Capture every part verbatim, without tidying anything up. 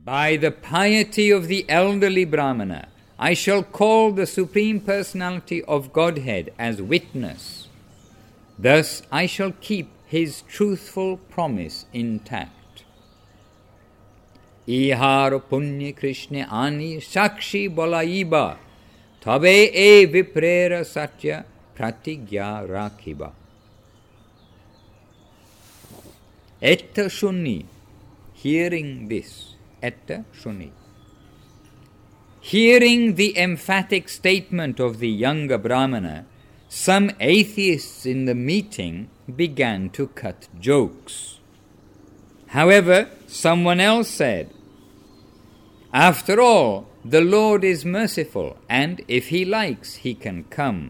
By the piety of the elderly Brahmana, I shall call the Supreme Personality of Godhead as witness. Thus I shall keep his truthful promise intact. Ihar punya Krishna ani sakshi bolaiba, tabe e viprera satya pratigya rakhiba. Etta shunni, hearing this, etta shunni. Hearing the emphatic statement of the younger Brahmana, some atheists in the meeting began to cut jokes. However, someone else said, "After all, the Lord is merciful, and if he likes, he can come."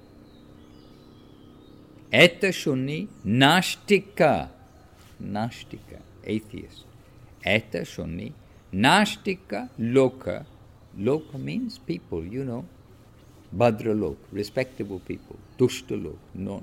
Etta shunni nashtika, nashtika, atheist. Etta shunni nashtika loka. Loka means people, you know. Bhadra lok, respectable people. Dushta lok, no,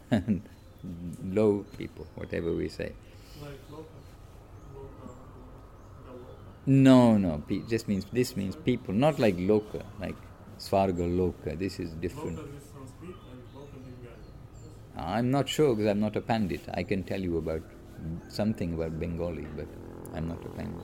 low people, whatever we say. Like loka, loka, the loka. No, no, pe- just means, this means people, not like loka, like svarga loka, this is different. Loka is Sanskrit and loka Bengali. I'm not sure because I'm not a pandit. I can tell you about something about Bengali, but I'm not a pandit.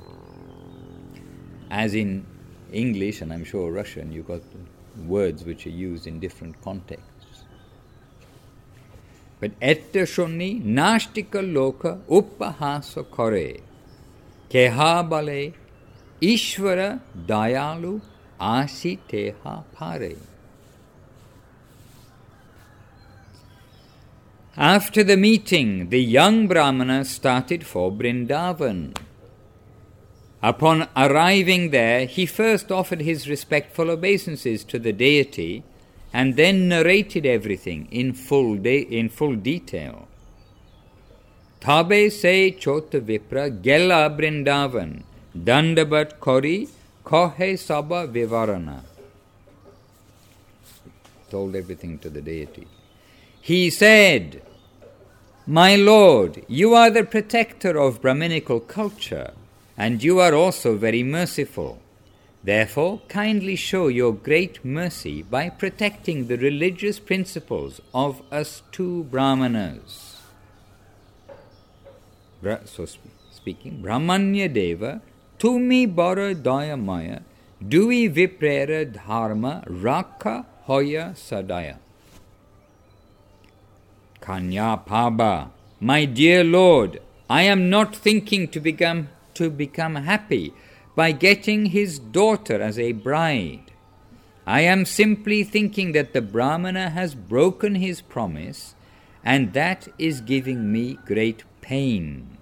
As in English, and I'm sure Russian, you've got words which are used in different contexts. But etta shunni nashtika loka uppahasa kore keha bale ishvara dayalu asi teha pare. After the meeting, the young Brahmana started for Vrindavan. Upon arriving there, he first offered his respectful obeisances to the deity and then narrated everything in full, de- in full detail. Tabe se chota vipra gela Vrindavan, dandabat kori kohe saba vivarana. Told everything to the deity. He said, "My Lord, you are the protector of Brahminical culture, and you are also very merciful. Therefore, kindly show your great mercy by protecting the religious principles of us two Brahmanas." Bra- so sp- speaking, Brahmanya Deva, Tumi bara daya maya, Dui viprera dharma rakha hoya sadaya. Kanya Paba, my dear Lord, I am not thinking to become to become happy by getting his daughter as a bride. I am simply thinking that the Brahmana has broken his promise, and that is giving me great pain.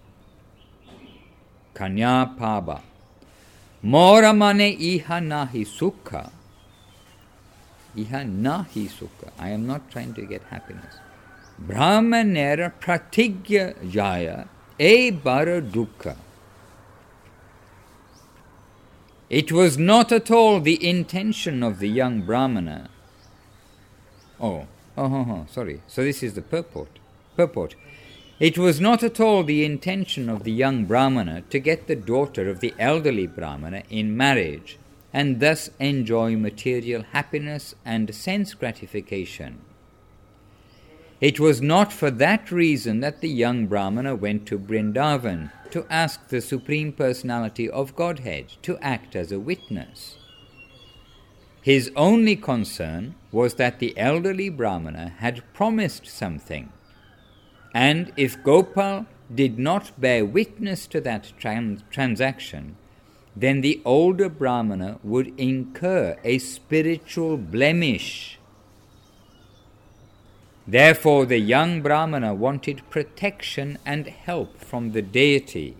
Kanya Paba, Mora mane iha nahi sukha. Iha nahi sukha. I am not trying to get happiness. Brahmanera pratigya jaya e bara dukkha. It was not at all the intention of the young Brahmana. Oh, oh, oh, oh, sorry. So this is the purport. Purport. It was not at all the intention of the young Brahmana to get the daughter of the elderly Brahmana in marriage and thus enjoy material happiness and sense gratification. It was not for that reason that the young Brahmana went to Vrindavan to ask the Supreme Personality of Godhead to act as a witness. His only concern was that the elderly Brahmana had promised something, and if Gopal did not bear witness to that trans- transaction, then the older Brahmana would incur a spiritual blemish. Therefore, the young Brahmana wanted protection and help from the deity.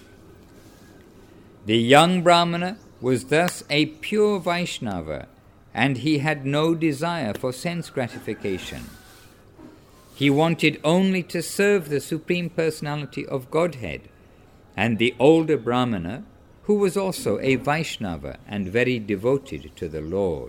The young Brahmana was thus a pure Vaishnava, and he had no desire for sense gratification. He wanted only to serve the Supreme Personality of Godhead, and the older Brahmana, who was also a Vaishnava and very devoted to the Lord.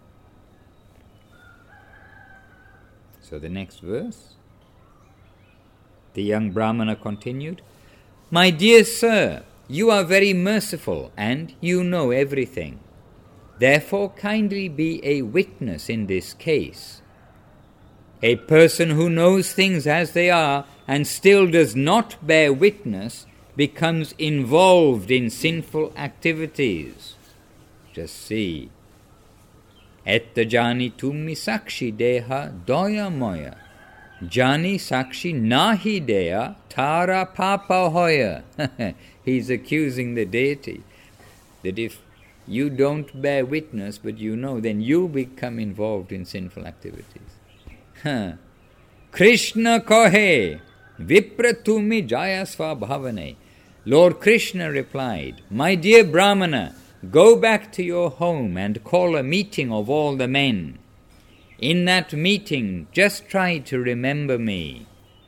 So the next verse, the young Brahmana continued, "My dear sir, you are very merciful and you know everything. Therefore kindly be a witness in this case. A person who knows things as they are and still does not bear witness becomes involved in sinful activities. Just see. Etta jani tummi sakshi deha doya moya. Jani sakshi nahi deya tara papa hoya. He's accusing the deity that if you don't bear witness but you know, then you become involved in sinful activities. Huh. Krishna kohe vipratumi jayasva bhavane. Lord Krishna replied, my dear Brahmana, go back to your home and call a meeting of all the men. In that meeting, just try to remember me.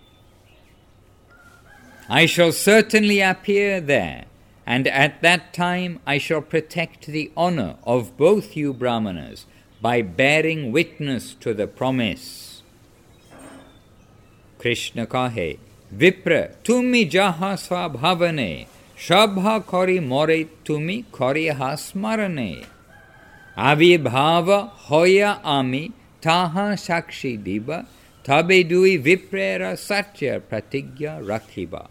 I shall certainly appear there, and at that time I shall protect the honor of both you Brahmanas by bearing witness to the promise. Krishna kahe, Vipra, tumi jaha svabhavane, shabha kori more tumi kori hasmarane. Avibhava hoya ami taha sakshi diba, tabe dui viprera satya pratigya rakhiba.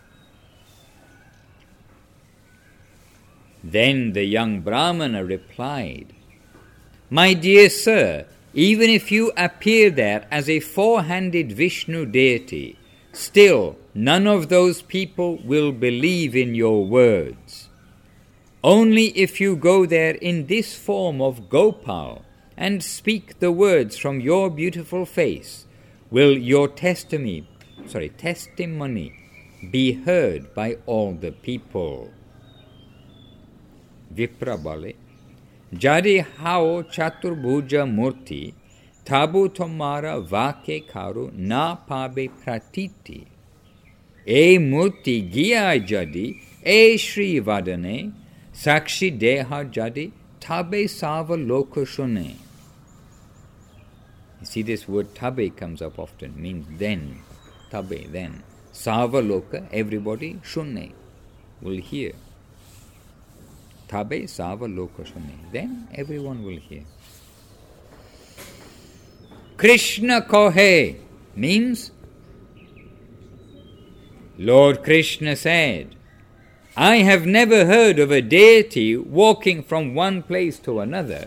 Then the young Brahmana replied, my dear sir, even if you appear there as a four-handed Vishnu deity, still none of those people will believe in your words. Only if you go there in this form of Gopal and speak the words from your beautiful face will your testimony, sorry, testimony be heard by all the people. Vipra bole, Jari hao chaturbhuja murti, tabu tomara vake karu na pabe pratiti. E murti giya jadi, e shri vadane, sakshi deha jadi, tabe sava loka shune. You see, this word tabe comes up often, means then, tabe, then. Sava loka, everybody, shune, will hear. Tabe sava loka shune, then everyone will hear. Krishna kohe means, Lord Krishna said, I have never heard of a deity walking from one place to another.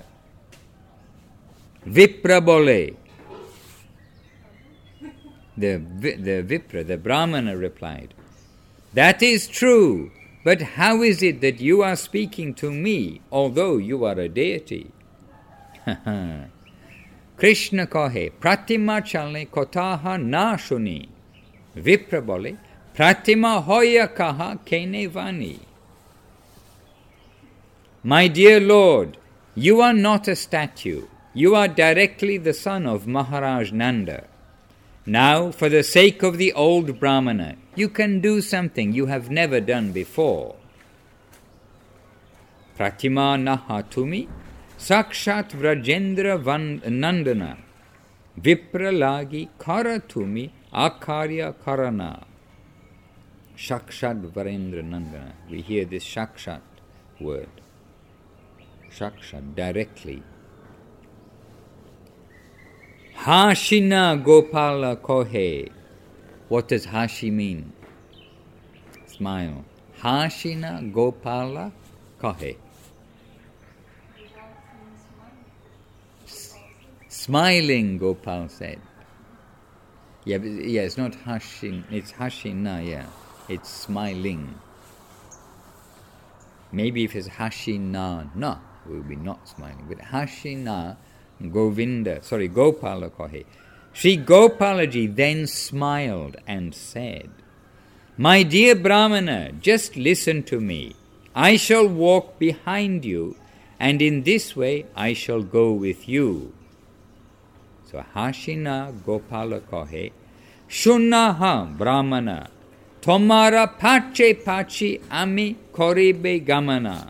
Vipra bole. The, the Vipra, the Brahmana replied, that is true, but how is it that you are speaking to me, although you are a deity? Krishna kahe, pratima chalne kotaha na shuni. Vipra bole, pratima hoya kaha kene vani. My dear Lord, you are not a statue. You are directly the son of Maharaj Nanda. Now, for the sake of the old Brahmana, you can do something you have never done before. Pratima nahatumi sakshat vrajendra nandana vipralagi karatumi akarya karana. Shakshat Varendra Nandana. We hear this Shakshat word. Shakshat, directly. Hashina Gopala Kohe. What does Hashi mean? Smile. Hashina Gopala Kohe. S- smiling, Gopal said. Yeah, but, yeah, it's not Hashin, it's Hashina, yeah. It's smiling. Maybe if it's Hashina, na, it will be not smiling. But Hashina Govinda, sorry, Gopala Kohe. Sri Gopalaji then smiled and said, my dear Brahmana, just listen to me. I shall walk behind you, and in this way I shall go with you. So Hashina Gopala Kohe, Shunnaha Brahmana, Tomara pache pachi ami koribe gamana.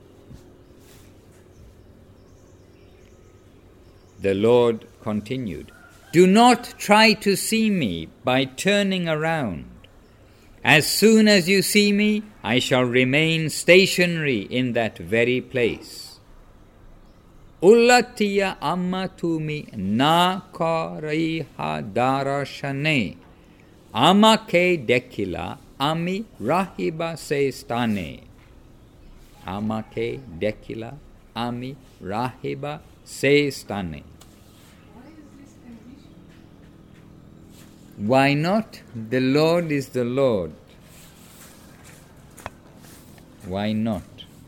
The Lord continued, do not try to see me by turning around. As soon as you see me, I shall remain stationary in that very place. Ullatiya amma tumi na kariha darashane amake dekila ami rahiba se stane. Amake dekila ami rahiba se stane. Why not? The Lord is the Lord. Why not?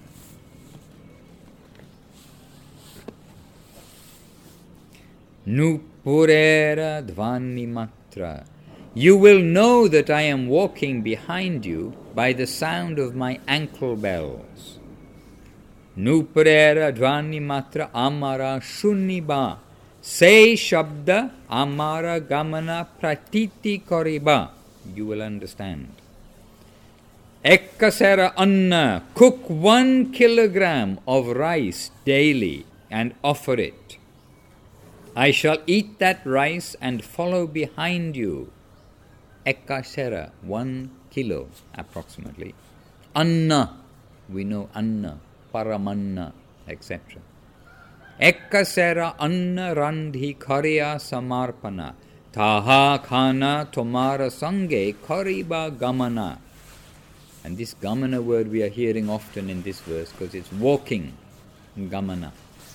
Nupurera dhvani matra. You will know that I am walking behind you by the sound of my ankle bells. Nupurera dhvani matra amara shuniba. Say shabda amara gamana pratiti koriba. You will understand. Ekkasara anna. Cook one kilogram of rice daily and offer it. I shall eat that rice and follow behind you. Ekkasara, one kilo approximately. Anna, we know anna, paramanna, et cetera. Ekkasara anna randhi karya samarpana. Taha khana tomara sange kariba gamana. And this gamana word we are hearing often in this verse because it's walking, gamana.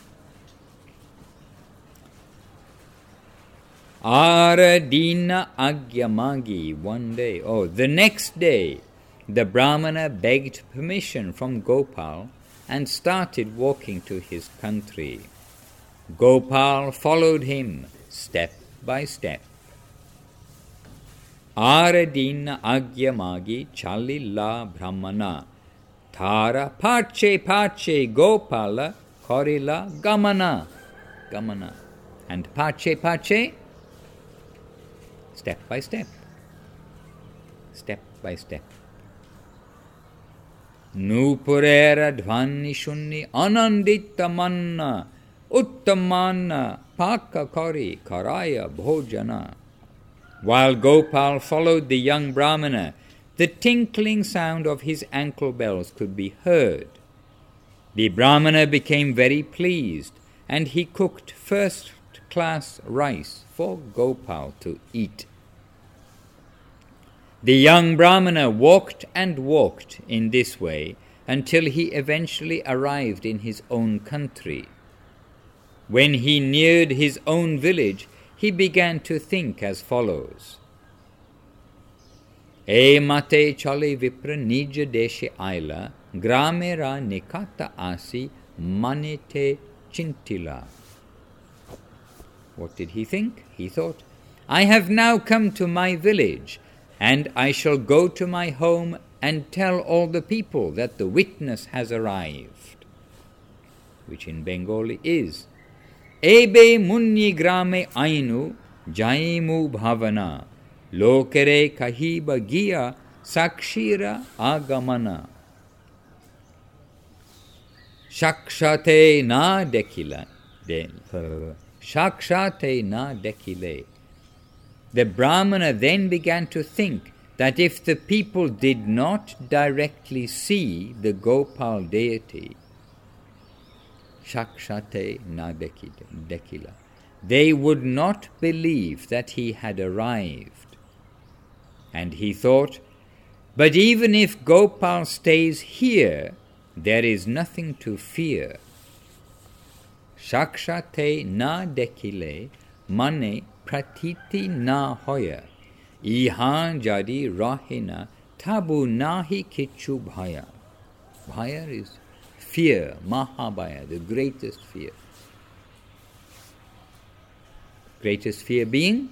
Aradina agyamagi, one day. Oh, the next day, the Brahmana begged permission from Gopal and started walking to his country. Gopal followed him step by step. Aradina agyamagi chalila brahmana. Tara pache pache Gopala korila gamana. Gamana. And pache pache, step by step. Step by step. Nupurera dhvani shunni anandita manna uttamana paka kari karaya bhojana. While Gopal followed the young Brahmana, the tinkling sound of his ankle bells could be heard. The Brahmana became very pleased, and he cooked first-class rice for Gopal to eat. The young Brahmana walked and walked in this way until he eventually arrived in his own country. When he neared his own village, he began to think as follows. E mate chale vipra nija deshe aila, gramera nikata asi manete chintila. What did he think? He thought, I have now come to my village, and I shall go to my home and tell all the people that the witness has arrived. Which in Bengali is, Ebe munni grame ainu jaimu bhavana, lokere kahiba giya sakshira agamana. Shakshate na dekila. Shakshate na dekile. The Brahmana then began to think that if the people did not directly see the Gopal deity, Shakshate na dekila, they would not believe that he had arrived. And he thought, but even if Gopal stays here, there is nothing to fear. Shakshate na dekile mane pratiti na hoya, ihan jadi rahina tabu nahi kichu bhaya. Bhaya is fear, mahabhaya, the greatest fear. Greatest fear being?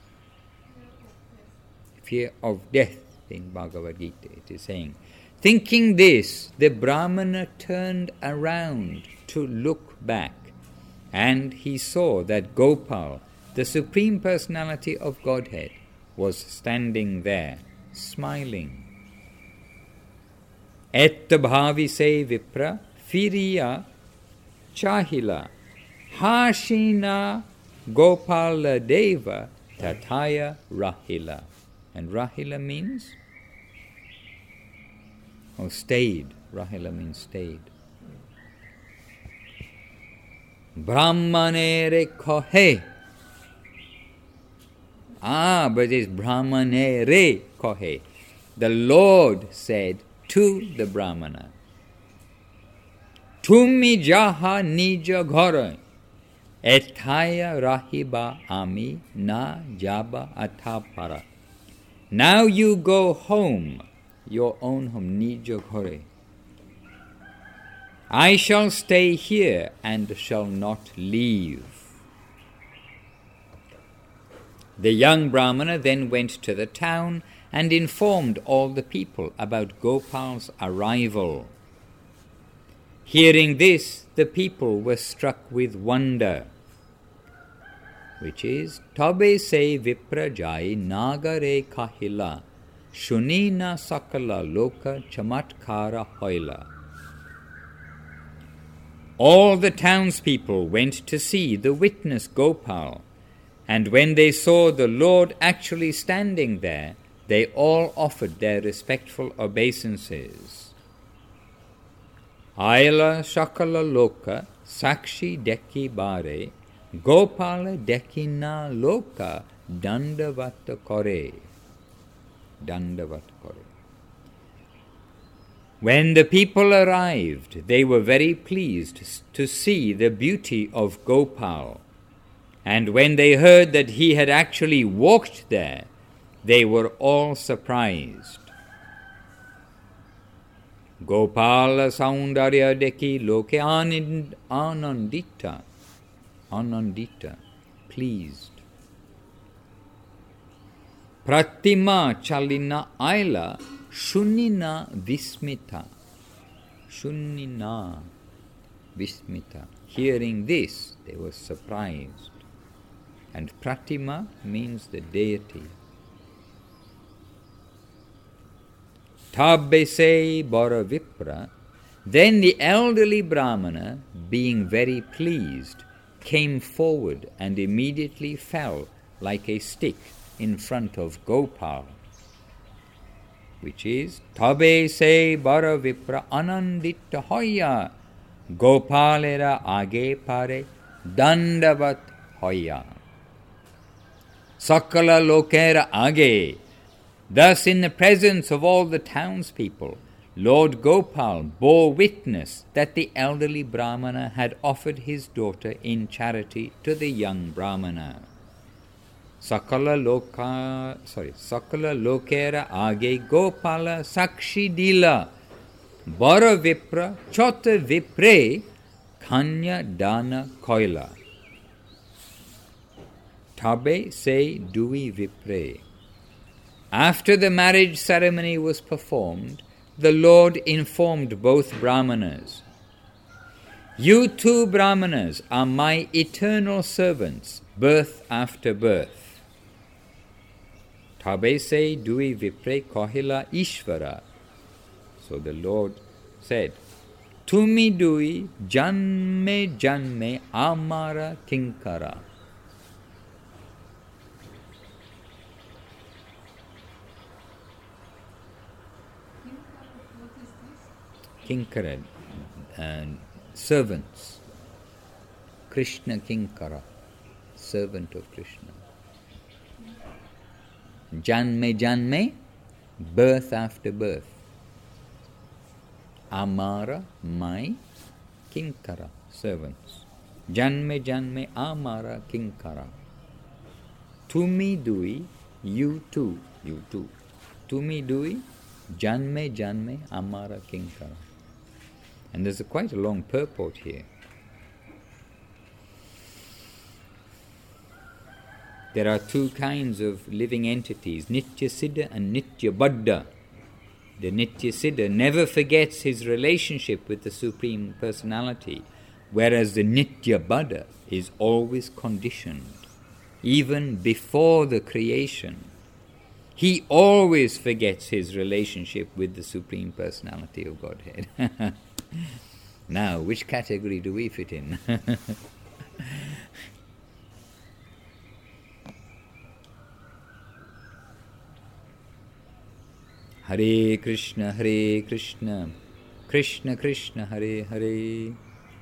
Fear of death in Bhagavad Gita, it is saying. Thinking this, the Brahmana turned around to look back, and he saw that Gopal, the Supreme Personality of Godhead, was standing there, smiling. Et bhavi se vipra firiya chahila hashina Gopala deva tataya rahila. And rahila means or stayed. Rahila means stayed. Brahmanere kohe. Ah, but it's Brahmanere kohe. The Lord said to the Brahmana, Tumi jaha nija ghara, ethaya rahiba ami na jaba atapara. Now you go home, your own home, nija ghare. I shall stay here and shall not leave. The young Brahmana then went to the town and informed all the people about Gopal's arrival. Hearing this, the people were struck with wonder, which is, Tabe se vipra jai nagare kahila, shunina sakala loka chamatkara hoila. All the townspeople went to see the witness Gopal, and when they saw the Lord actually standing there, they all offered their respectful obeisances. Aila shakala loka sakshi deki bare, Gopala dekina loka dandavata kore. Dandavata kore. When the people arrived, they were very pleased to see the beauty of Gopal. And when they heard that he had actually walked there, they were all surprised. Gopala saundarya deki loke anandita. Anandita, pleased. Pratima chalina aila shunina vismita. Shunina vismita. Hearing this, they were surprised. And Pratima means the deity. Tabbese bara vipra. Then the elderly Brahmana, being very pleased, came forward and immediately fell like a stick in front of Gopal, which is Tabe se bara vipra anandita hoya, Gopalera age pare dandavat hoya. Sakala lokera age. Thus, in the presence of all the townspeople, Lord Gopal bore witness that the elderly Brahmana had offered his daughter in charity to the young Brahmana. Sakala loka, sorry, Sakala lokera age Gopala sakshi dila, bara vipra chota vipre kanya dana koila. Tabe se dui vipre. After the marriage ceremony was performed, the Lord informed both Brahmanas, You two Brahmanas are my eternal servants, birth after birth. Tabe se dui vipre kohila Ishvara. So the Lord said, Tumi dui janme janme amara kinkara. Kinkara, uh, servants. Krishna Kinkara, servant of Krishna. Janme janme, birth after birth. Amara, my Kinkara, servants. Janme janme amara Kinkara. Tumi dui, you too, you too. Tumi dui, janme janme amara Kinkara. And there's a quite a long purport here. There are two kinds of living entities, Nitya Siddha and Nitya Baddha. The Nitya Siddha never forgets his relationship with the Supreme Personality, whereas the Nitya Baddha is always conditioned, even before the creation. He always forgets his relationship with the Supreme Personality of Godhead. Now, which category do we fit in? Hare Krishna, Hare Krishna, Krishna Krishna, Hare Hare,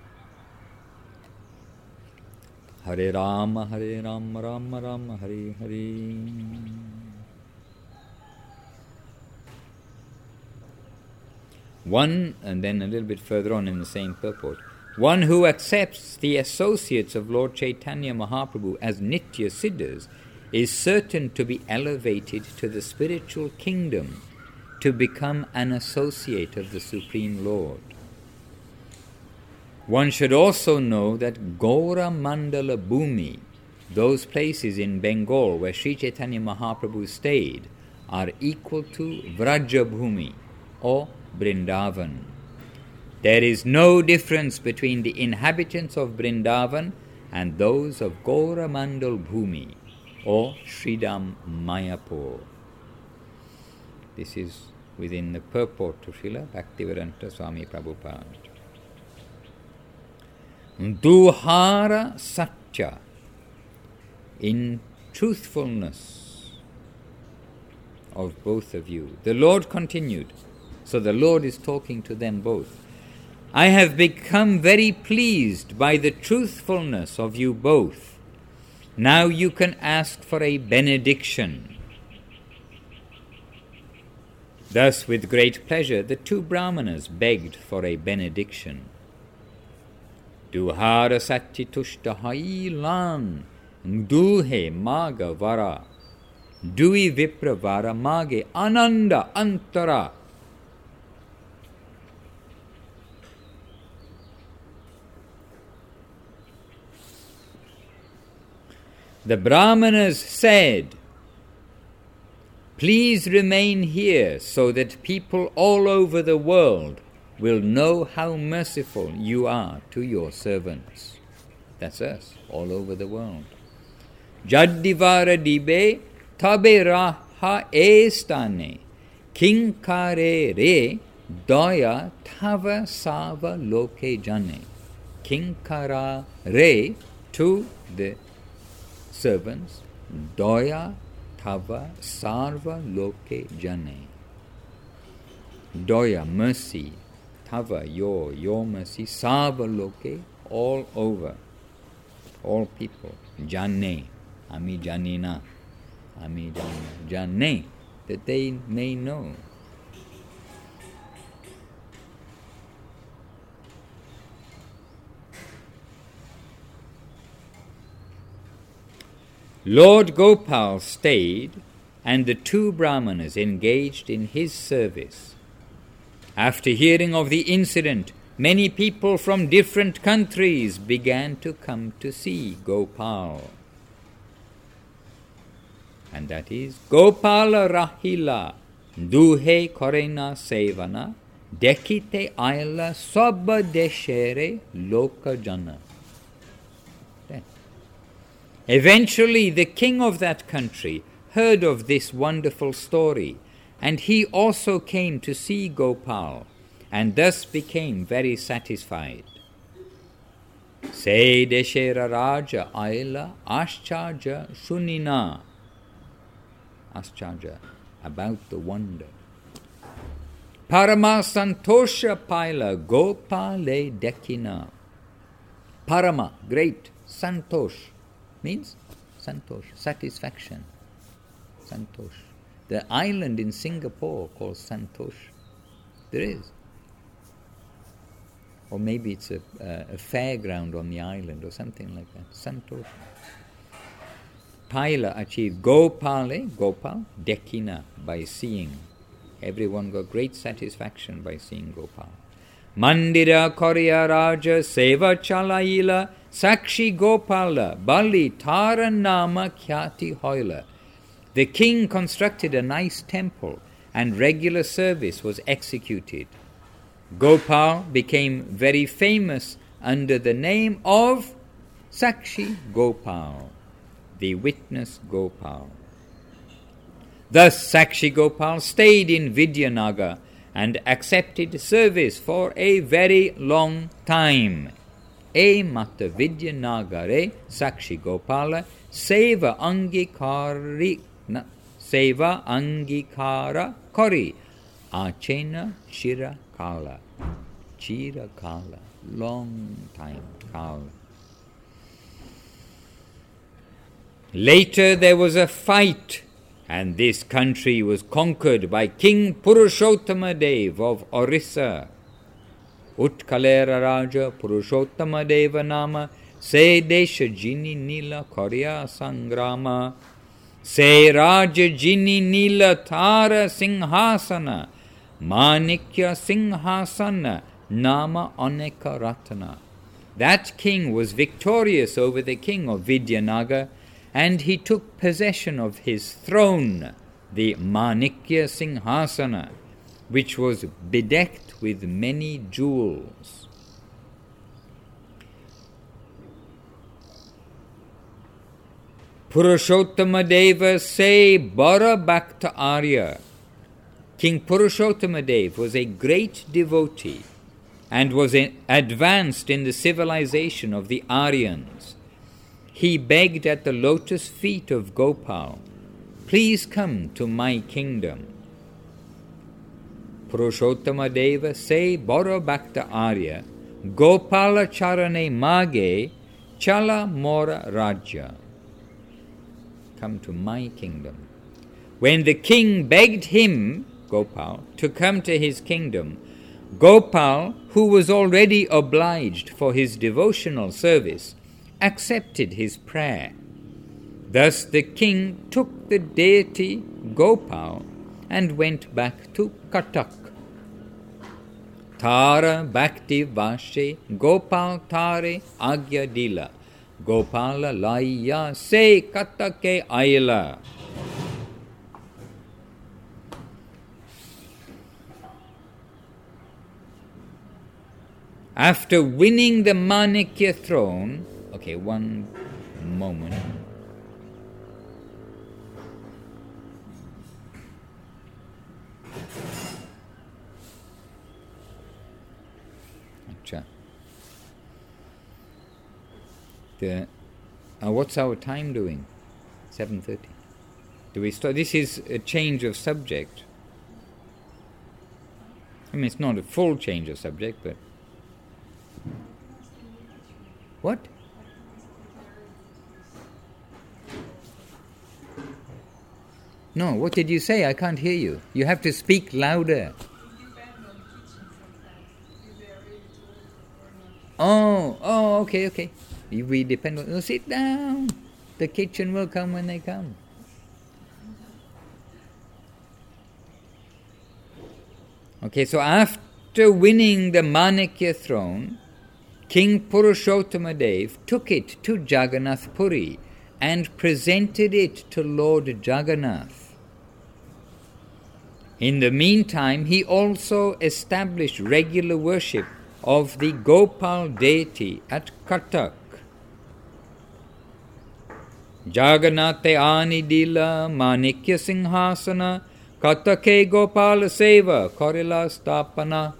Hare Rama, Hare Rama, Rama Rama, Hare Hare. One, and then a little bit further on in the same purport, one who accepts the associates of Lord Chaitanya Mahaprabhu as Nitya Siddhas is certain to be elevated to the spiritual kingdom, to become an associate of the Supreme Lord. One should also know that Gaura Mandala Bhumi, those places in Bengal where Sri Chaitanya Mahaprabhu stayed, are equal to Vraja Bhumi or Vrindavan. There is no difference between the inhabitants of Vrindavan and those of Gaura Mandal Bhumi or Sridham Mayapur. This is within the purport to Srila Bhaktivedanta Swami Prabhupada. Duhara Satya, in truthfulness of both of you. The Lord continued, so the Lord is talking to them both. I have become very pleased by the truthfulness of you both. Now you can ask for a benediction. Thus, with great pleasure, the two Brahmanas begged for a benediction. Duhara Satti Tushta Hailan Duhe Maga Vara Dui Vipra Vara Mage Ananda Antara. The Brahmanas said, please remain here so that people all over the world will know how merciful you are to your servants. That's us, all over the world. Jaddivara dibe tabe raha estane kinkare re doya tava sava loke jane. Kinkara re, to the servants, doya tava sarva loke jane. Doya, mercy, tava, your, your mercy, sarva loke, all over, all people. Jane, ami janina, ami janina, jane, that they may know. Lord Gopal stayed, and the two Brahmanas engaged in his service. After hearing of the incident, many people from different countries began to come to see Gopal. And that is, Gopala Rahila, Duhe Korena Sevana, Dekite Aila Sabba Deshere Loka Jana. Eventually, the king of that country heard of this wonderful story, and he also came to see Gopal, and thus became very satisfied. Se Deshera Raja Aila Ascharja Shunina. Ascharja, about the wonder. Parama Santosha Paila Gopale Dekina. Parama, great, Santosh, means Santosh, satisfaction. Santosh. The island in Singapore called Santosh. There is. Or maybe it's a, uh, a fairground on the island or something like that. Santosh. Paila achieved Gopale, Gopal, Dekina, by seeing. Everyone got great satisfaction by seeing Gopal. Mandira Korya Raja Seva Chalaila Sakshi Gopala Bali Taranama Khyati Hoila. The king constructed a nice temple and regular service was executed. Gopal became very famous under the name of Sakshi Gopal, the witness Gopal. Thus Sakshi Gopal stayed in Vidyanagar and accepted service for a very long time. E mata Vidyanagare Sakshi Gopala Seva Angikari Seva Angikara Kori Achena Chira Kala. Chira Kala. Long time. Kala. Later there was a fight, and this country was conquered by King Purushottama Dev of Orissa. Utkalera Raja Purushottama Deva Nama Se Desha Jini Nila Korya Sangrama Se Raja Jini Nila Tara Singhasana Manikya Singhasana Nama Aneka Ratana. That king was victorious over the king of Vidyanagar, and he took possession of his throne, the Manikya Singhasana, which was bedecked with many jewels. Purushottama Deva say Bara Bhakta Arya. King Purushottama Deva was a great devotee and was in, advanced in the civilization of the Aryans. He begged at the lotus feet of Gopal, "Please come to my kingdom." Purushottama Deva say Bara Bhakta Arya, Gopala Charane Mage Chala Mora Rajya. Come to my kingdom. When the king begged him, Gopal, to come to his kingdom, Gopal, who was already obliged for his devotional service, accepted his prayer. Thus the king took the deity Gopal and went back to Katak. Tara Bhakti Vashe Gopal Tare Agya Dila Gopala Laya Se Katake Ayla. After winning the Manikya throne, okay, one moment. Acha. The, uh, what's our time doing? seven thirty. Do we start? This is a change of subject. I mean, it's not a full change of subject, but... What? No, what did you say? I can't hear you. You have to speak louder. Oh, oh, okay, okay. We depend on... Oh, sit down. The kitchen will come when they come. Okay, so after winning the Manikya throne, King Purushottama Dev took it to Jagannath Puri and presented it to Lord Jagannath. In the meantime, he also established regular worship of the Gopal deity at Katak. Jagannath Ani Dila Manikya Singhasana Katake Gopala Seva Korila Stapana.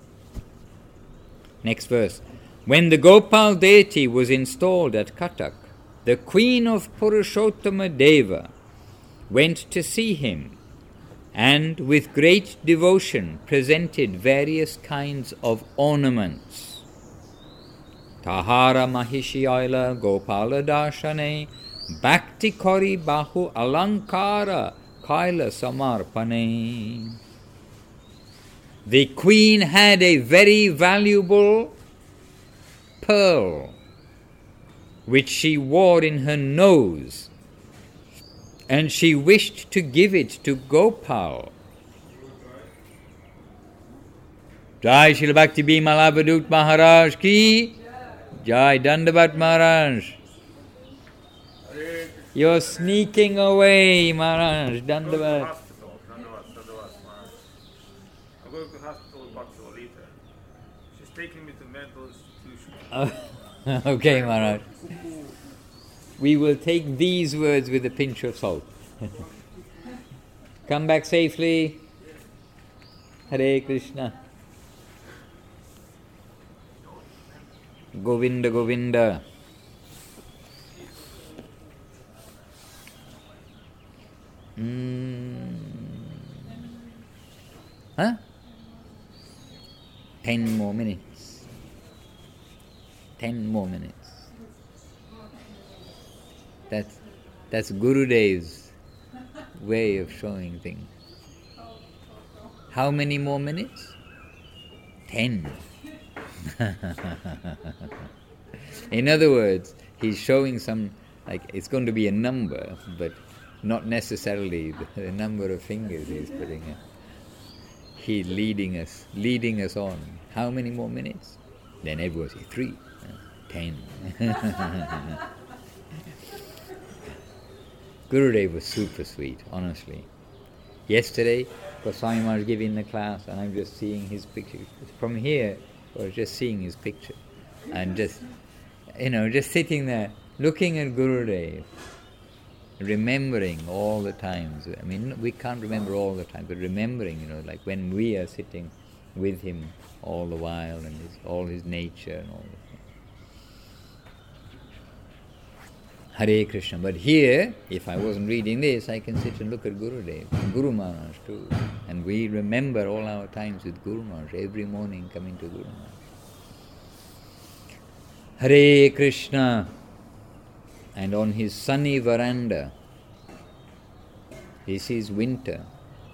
Next verse. When the Gopal deity was installed at Katak, the queen of Purushottama Deva went to see him and with great devotion presented various kinds of ornaments. Tahara Mahishiyaila Gopala Darshane Bhakti Kori Bahu Alankara Kaila Samarpane. The queen had a very valuable pearl which she wore in her nose, and she wished to give it to Gopal. Jai Srila Bhakti Bimala Avadut Maharaj ki Jai Dandavat Maharaj. You're sneaking away, Maharaj. Dandavat. I'm going to hospital with Bhakti Lolita. She's taking me to mental institution. Oh, okay, Maharaj. We will take these words with a pinch of salt. Come back safely. Hare Krishna. Govinda, Govinda. Mm. Huh? Ten more minutes. That's, that's Gurudev's way of showing things. How many more minutes? Ten. In other words, he's showing some, like, it's going to be a number, but not necessarily the, the number of fingers he's putting in. He's leading us, leading us on. How many more minutes? Then everyone says three, uh, ten. Gurudev was super sweet, honestly. Yesterday, Goswami Maharaj was giving the class, and I'm just seeing his picture. From here, I was just seeing his picture. And just, you know, just sitting there, looking at Gurudev, remembering all the times. I mean, we can't remember all the time, but remembering, you know, like when we are sitting with him all the while, and his, all his nature and all that. Hare Krishna. But here, if I wasn't reading this, I can sit and look at Gurudev, and Guru Maharaj too. And we remember all our times with Guru Maharaj, every morning coming to Guru Maharaj. Hare Krishna. And on his sunny veranda, this is winter.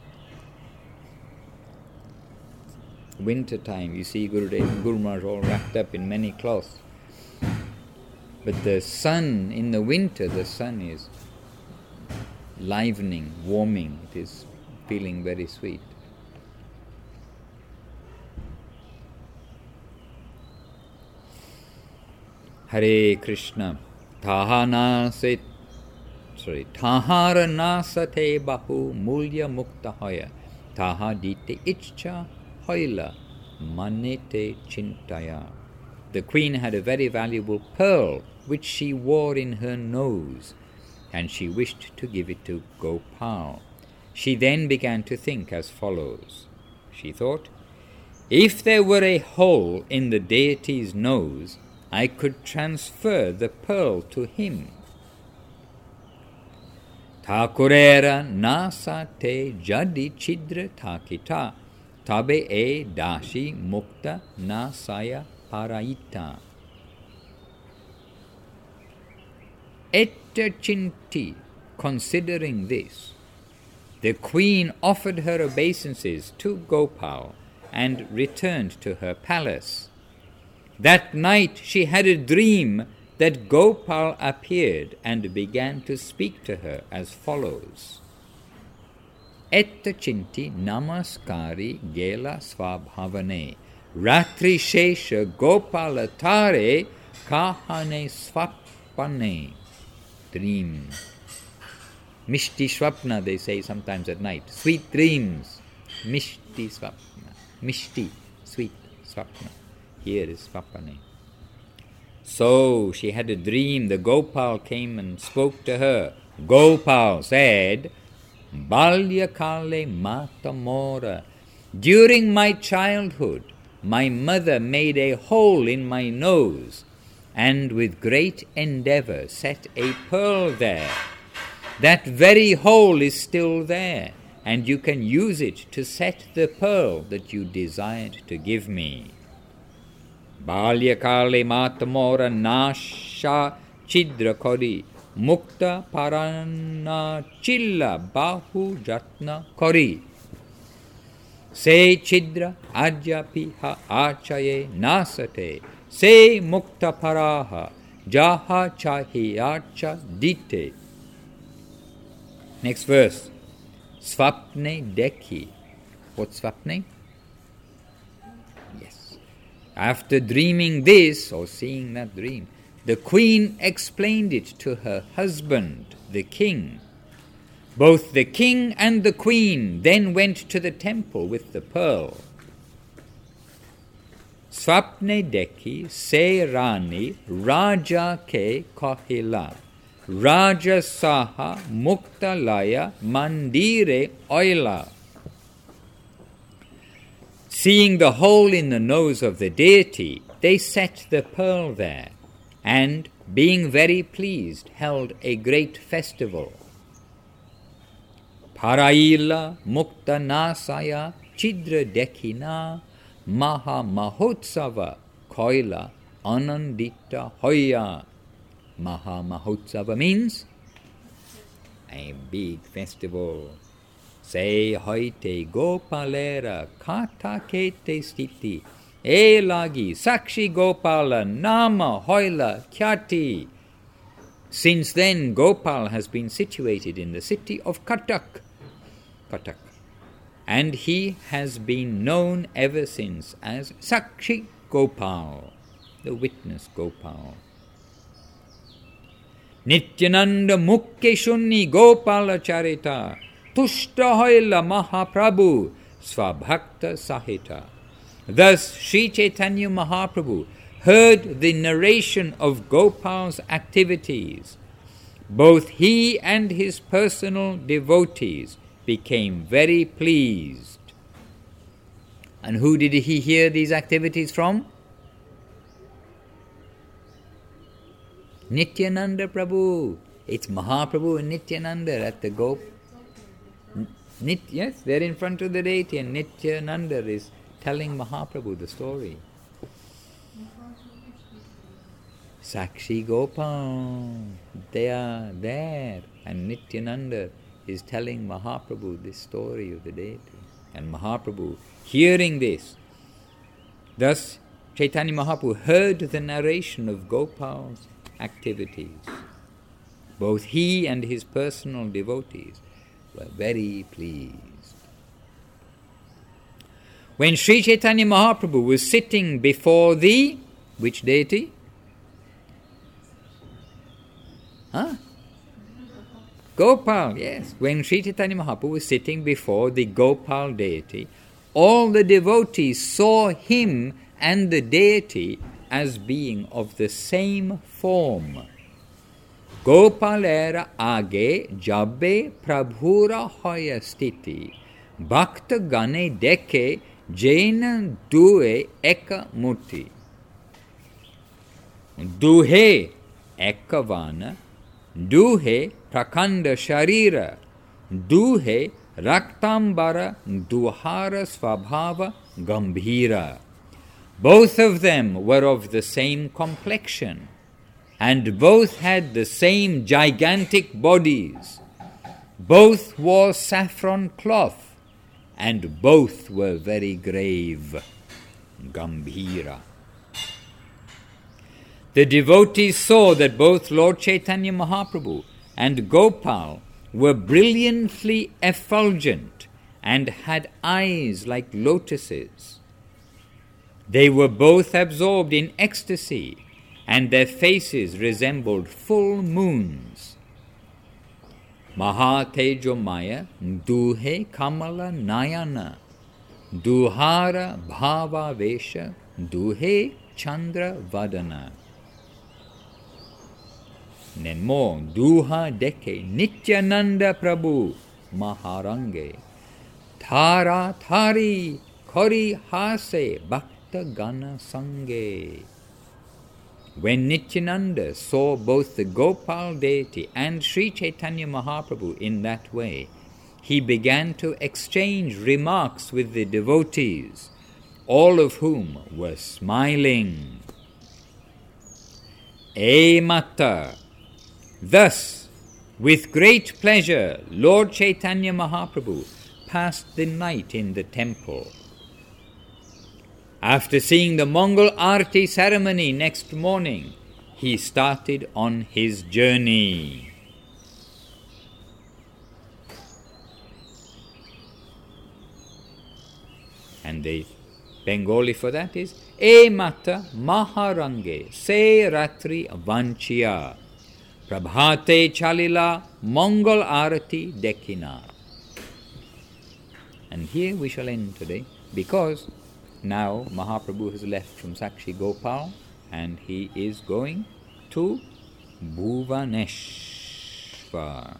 Winter time, you see Gurudev and Guru Maharaj all wrapped up in many cloths. But the sun, in the winter, the sun is livening, warming. It is feeling very sweet. Hare Krishna. Tahanasit, sorry, Tahara nasate bahu mulya mukta hoya. Taha dite ichcha hoila manete chintaya. The queen had a very valuable pearl which she wore in her nose, and she wished to give it to Gopal. She then began to think as follows. She thought, if there were a hole in the deity's nose, I could transfer the pearl to him. Thakurera nasate jadi chidra thakita, tabe e dashi mukta nasaya paraita. Etta chinti, considering this, the queen offered her obeisances to Gopal and returned to her palace. That night she had a dream that Gopal appeared and began to speak to her as follows. Etta chinti namaskari gela svabhavane, ratri shesha gopalatare kahane swapane. Dream. Mishti swapna, they say sometimes at night. Sweet dreams. Mishti swapna. Mishti, sweet swapna. Here is swapane. So she had a dream. The Gopal came and spoke to her. Gopal said, Balya kale mata mora. During my childhood, my mother made a hole in my nose, and with great endeavor set a pearl there. That very hole is still there, and you can use it to set the pearl that you desired to give me. Balyakale matamora nasha chidra kori, mukta parana chilla bahu jatna kori. Se chidra ajyapi ha achaye nasate, se mukta paraha jaha chahiyacha dite. Next verse. Swapne dekhi. What's swapne? Yes. After dreaming this, or seeing that dream, the queen explained it to her husband, the king. Both the king and the queen then went to the temple with the pearl. Swapne dekhi se rani raja ke kahila, raja saha muktalaya mandire oila. Seeing the hole in the nose of the deity, they set the pearl there, and, being very pleased, held a great festival. Paraila mukta nasaya chidra dekhina maha mahotsava koila Anandita Hoya. Maha Mahotsava means a big festival. Se hoite Gopalera kata kete stiti. E lagi Sakshi Gopala nama hoila khyati. Since then, Gopal has been situated in the city of Katak. Katak. And he has been known ever since as Sakshi Gopal, the witness Gopal. Nityananda Mukke Shunni Gopala Charita Tushta Hoila Mahaprabhu Svabhakta Sahita. Thus Sri Chaitanya Mahaprabhu heard the narration of Gopal's activities. Both he and his personal devotees became very pleased. And who did he hear these activities from? Nityananda Prabhu. It's Mahaprabhu and Nityananda at the Gop. Nit, yes, they're in front of the deity, and Nityananda is telling Mahaprabhu the story. Sakshi Gopal, they are there, and Nityananda is telling Mahaprabhu this story of the deity. And Mahaprabhu, hearing this, thus Chaitanya Mahaprabhu heard the narration of Gopal's activities. Both he and his personal devotees were very pleased. When Sri Chaitanya Mahaprabhu was sitting before the, which deity? Huh? Gopal, yes. When Sri Chaitanya Mahaprabhu was sitting before the Gopal deity, all the devotees saw him and the deity as being of the same form. Gopalera age jabbe prabhura hoya stiti, bhakta gane deke jena due eka muti. Duhe ekavana, duhe prakanda sharira, duhe raktambara duhara svabhava gambhira. Both of them were of the same complexion, and both had the same gigantic bodies. Both wore saffron cloth, and both were very grave. Gambhira. The devotees saw that both Lord Chaitanya Mahaprabhu and Gopal were brilliantly effulgent and had eyes like lotuses. They were both absorbed in ecstasy, and their faces resembled full moons. Maha Tejomaya Duhe Kamala Nayana Duhara Bhava Vesha Duhe Chandra Vadana. Then more, Duha Deke Nityananda Prabhu Maharange Thara Thari Kori Hase Bhakta Gana Sange. When Nityananda saw both the Gopal deity and Sri Chaitanya Mahaprabhu in that way, he began to exchange remarks with the devotees, all of whom were smiling. E Mata. Thus, with great pleasure, Lord Chaitanya Mahaprabhu passed the night in the temple. After seeing the Mongol Arti ceremony next morning, he started on his journey. And the Bengali for that is E Mata Maharange Se Ratri Vanchiya Prabhate Chalila Mongol Arati Dekina. And here we shall end today, because now Mahaprabhu has left from Sakshi Gopal and he is going to Bhuvaneshwar.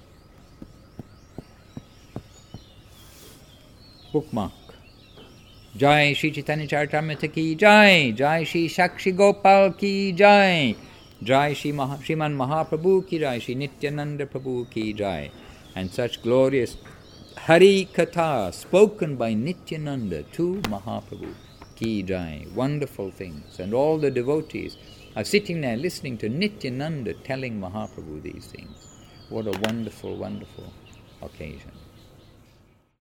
Bookmark. Jai Shri Chaitanya Charitamrita ki Jai, Jai Shri Sakshi Gopal ki Jai, Jai Shri Maha, Shriman Mahaprabhu ki Jai, Shri Nityananda Prabhu ki Jai. And such glorious Hari Katha spoken by Nityananda to Mahaprabhu ki jai, wonderful things. And all the devotees are sitting there listening to Nityananda telling Mahaprabhu these things. What a wonderful, wonderful occasion.